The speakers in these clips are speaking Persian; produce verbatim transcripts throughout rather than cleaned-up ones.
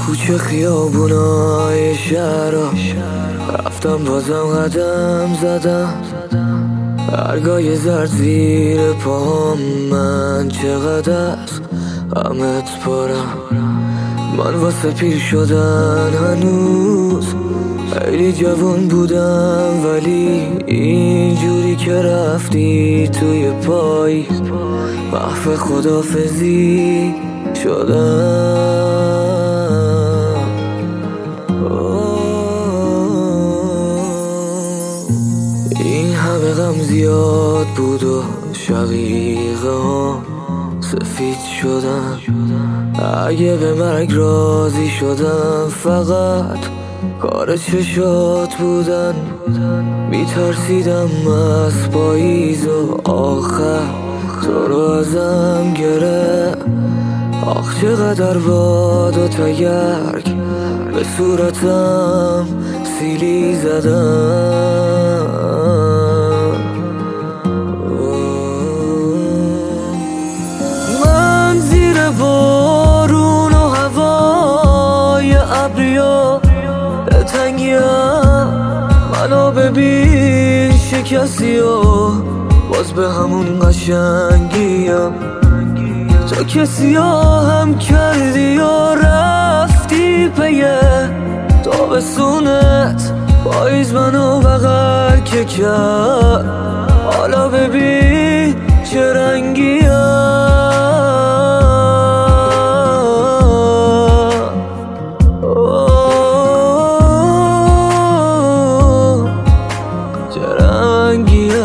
کوچه خیابونای شهرها رفتم بازم قدم زدم، برگای زرد زیر پاهم، من چقدر از غمت پارم. من واسه پیر شدن هنوز خیلی جوان بودم، ولی اینجوری که رفتی توی پای محو خدافزی شدم. این همه غم زیاد بود و شقیقه ها سفید شدن. اگه به مرگ راضی شدم فقط کار چشات بودن. میترسیدم از پاییز و آخر تو رو ازم گره. آخ چقدر باد و تگرگ به صورتم سیلی زدم. من زیر بارون و هوای ابریا تنگیم، منو ببین شکستی و باز به همون قشنگیم. تو که سیاهم کردی و رفتی پیه تابستونت، پاییز منو بغل که کرد. حالا ببین چه رنگیم، چه رنگیم.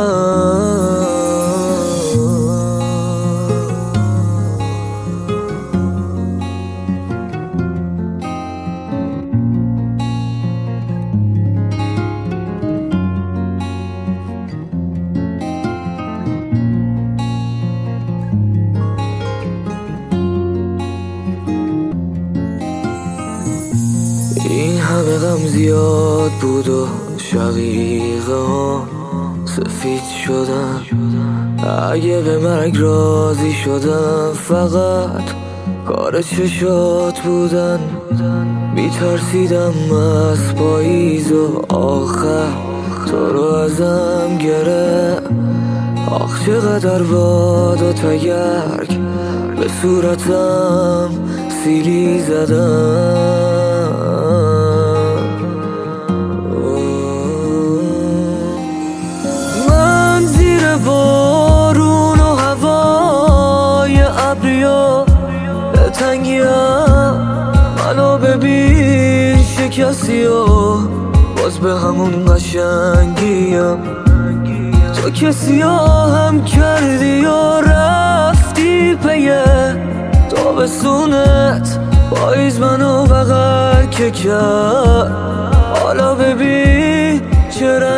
این همه غم زیاد بود و شقیقه ها سفید شدن. اگه به مرگ راضی شدم فقط کار چشات بودن. میترسیدم از پاییز و آخر تو رو ازم گره. آخ چقدر باد و تگرگ به صورتم سیلی زدم. من زیر بارون و هوای ابریا تنگیم، منو ببین شکستی و باز به همون قشنگیم. تو که سیاهم کردی و رفتی پیه تابستونت، پاییز منو بغل که کرد. حالا ببین چه